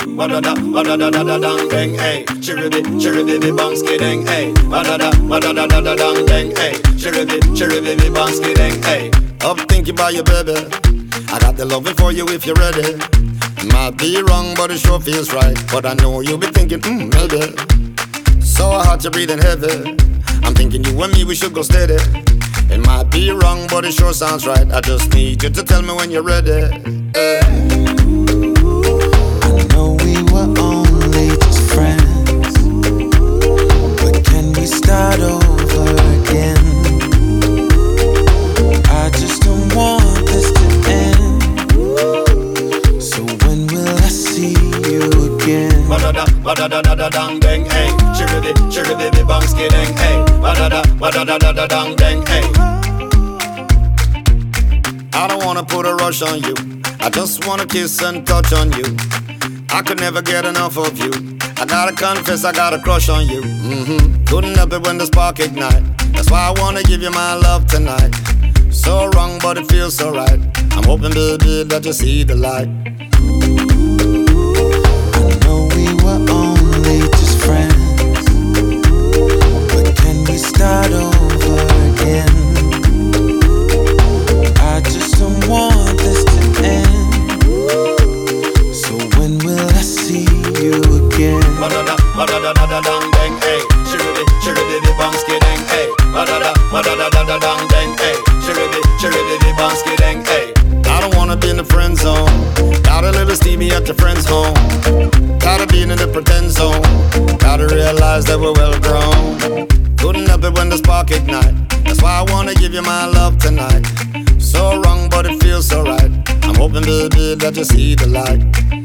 Wadada, wadada, da da dang dang, hey. Chiribi, bangski dang, hey. Wadada, wadada, da da dang dang, hey. Chiribi, bangski dang, hey. I'm thinking about you, baby. I got the loving for you if you're ready. Might be wrong, but it sure feels right. But I know you'll be thinking, maybe. So hard you're breathing heavy. I'm thinking you and me, we should go steady. It might be wrong, but it sure sounds right. I just need you to tell me when you're ready. I know we were only just friends, but can we start over again? I just don't want this to end. So when will I see you again? Wadada, dang dang, hey. Chiribi, bangski dang, hey. Wadada, dang dang, hey. I don't wanna put a rush on you. I just wanna kiss and touch on you. I could never get enough of you. I gotta confess, I got a crush on you. Couldn't help it when the spark ignite. That's why I wanna give you my love tonight. So wrong, but it feels so right. I'm hoping, baby, that you see the light. I know we were only just friends, but can we start over again? I just don't want this to end. So when will I see you again? Wadada, dang dang, hey. Chiribi, bangski dang, hey. Wadada, dang dang, hey. Chiribi, bangski dang, hey. I don't wanna be in the friend zone. Got a little Stevie at your friend's home. Gotta be in the pretend zone. Gotta realize that we're well grown. Couldn't help it when the spark ignite. That's why I wanna give you my love tonight. So wrong, but it feels so right. I'm hoping, baby, that you see the light.